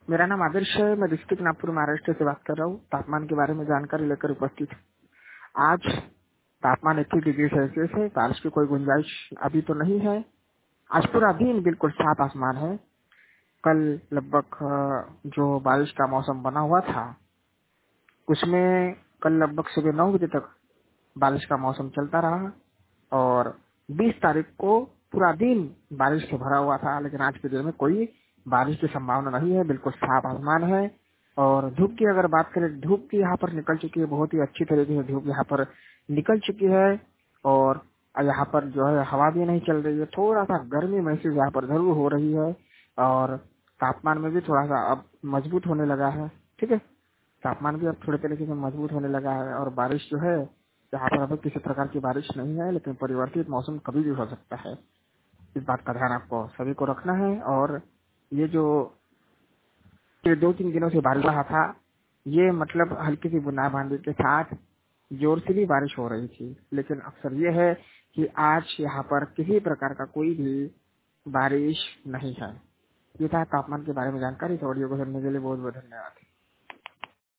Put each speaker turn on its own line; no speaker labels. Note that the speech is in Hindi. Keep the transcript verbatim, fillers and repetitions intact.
मेरा नाम आदर्श है। मैं डिस्ट्रिक्ट नागपुर महाराष्ट्र से बात कर रहा हूँ। तापमान के बारे में जानकारी लेकर उपस्थित हूँ। आज तापमान इक्कीस डिग्री सेल्सियस है। बारिश की कोई गुंजाइश अभी तो नहीं है। आज पूरा दिन बिल्कुल साफ आसमान है। कल लगभग अ, जो बारिश का मौसम बना हुआ था उसमें कल लगभग सुबह नौ बजे तक बारिश का मौसम चलता रहा और बीस तारीख को पूरा दिन बारिश से भरा हुआ था। लेकिन आज के दिन में कोई बारिश की संभावना नहीं है। बिल्कुल साफ आसमान है। और धूप की अगर बात करें, धूप की यहाँ पर निकल चुकी है। बहुत ही अच्छी तरीके से धूप यहाँ पर निकल चुकी है। और यहाँ पर जो है हवा भी नहीं चल रही है। थोड़ा सा गर्मी महसूस यहाँ पर जरूर हो रही है। और तापमान में भी थोड़ा सा अब मजबूत होने लगा है। ठीक है, तापमान भी अब थोड़े तरीके से मजबूत होने लगा है। और बारिश जो है, यहाँ पर अभी किसी प्रकार की बारिश नहीं है, लेकिन परिवर्तित मौसम कभी भी हो सकता है। इस बात का ध्यान आपको सभी को रखना है। और ये जो ये दो तीन दिनों से बारिश रहा था, ये मतलब हल्की सी बूंदाबांदी के साथ जोर से भी बारिश हो रही थी। लेकिन अक्सर ये है कि आज यहाँ पर किसी प्रकार का कोई भी बारिश नहीं है। ये था तापमान के बारे में जानकारी। तो ऑडियो को सुनने के लिए बहुत बहुत धन्यवाद।